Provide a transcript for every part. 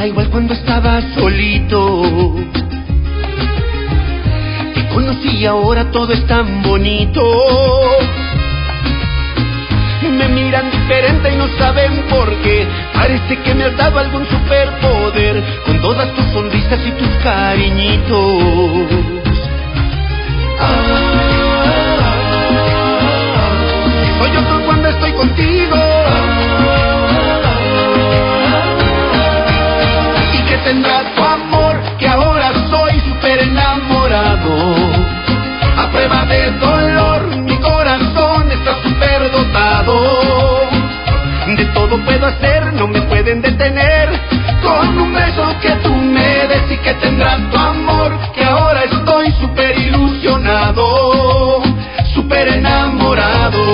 da igual cuando estaba solito. Te conocí y ahora todo es tan bonito. Me miran diferente y no saben por qué. Parece que me has dado algún superpoder, con todas tus sonrisas y tus cariñitos. Soy otro cuando estoy contigo. ¿Y qué tendrá tu amor? Que ahora soy súper enamorado. A prueba de dolor, mi corazón está súper dotado. De todo puedo hacer, no me pueden detener. Con un beso que tú me des. ¿Y que tendrá tu amor? Que ahora estoy súper ilusionado, súper enamorado,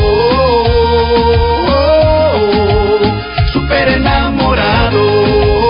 súper enamorado.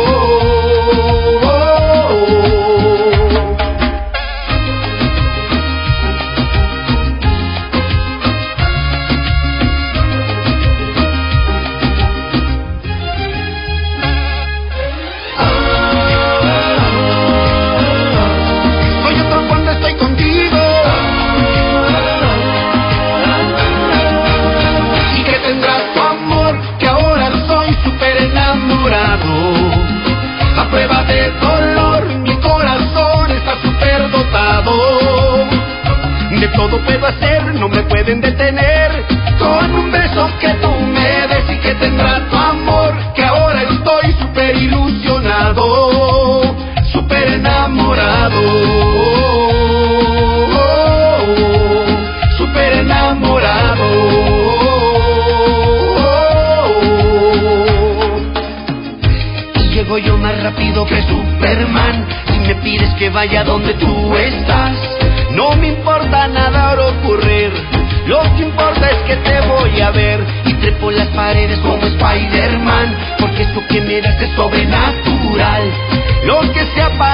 A prueba de dolor, mi corazón está súper dotado. De todo puedo hacer, no me pueden detener. Con un beso que tú me des. ¿Y que tendrá tu amor? Que ahora estoy súper ilusionado, súper enamorado, súper enamorado. Llego yo más rápido que Superman. Si me pides que vaya donde tú estás, no me importa nada ahora ocurrir. Lo que importa es que te voy a ver. Y trepo las paredes como Spider-Man, porque esto que me das es sobrenatural. Lo que sea para